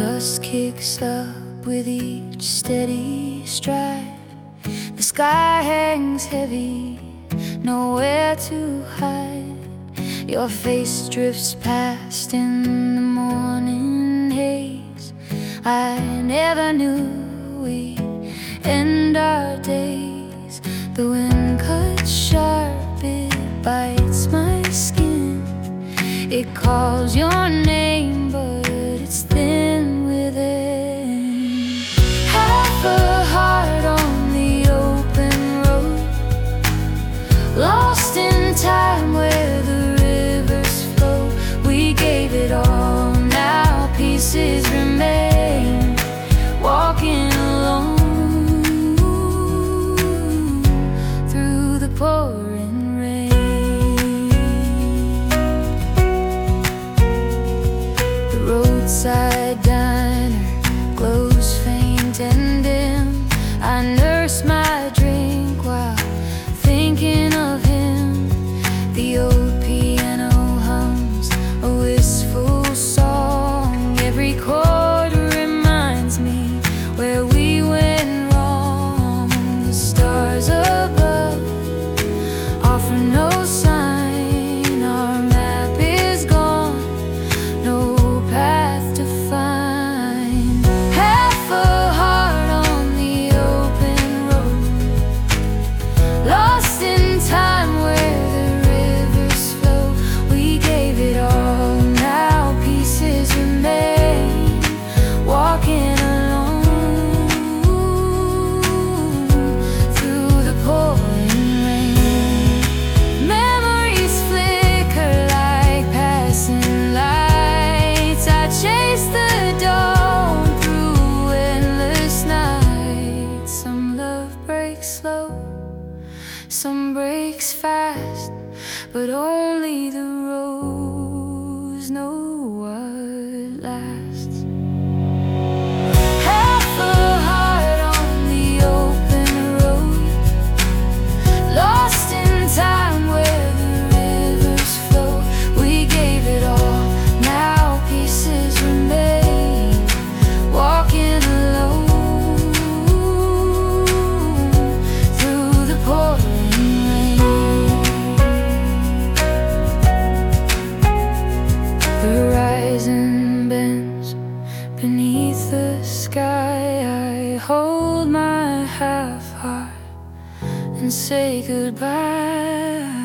Trust kicks up with each steady stride. The sky hangs heavy, nowhere to hide. Your face drifts past in the morning haze. I never knew we'd end our days. The wind cuts sharp, it bites my skin. It calls your name, but it's thin within. Half a heart on the open road, lost in time where the rivers flow. We gave it all, now pieces remain. Walking alone through the pouring rain. The roadside diner glows faint and dim. I nurse my drink while thinking of him. The old piano hums a wistful song. Every chord reminds me where we went wrong. The stars above offer no sign. Our map is gone, no path to find. Half a heart on the open road, lost in time where the rivers flow. We gave it all, now pieces remain. Walking alone through the pouring rain. Memories flicker like passing lights. I chase the dawn through endless nights. Some love breaks slow, some breaks fast, but only the rose know what lasts. Half a heart on the open road, lost in time where the rivers flow. We gave it all, now pieces remain. Walking alone through the pouring rain. The horizon bends beneath the sky. I hold my half heart and say goodbye.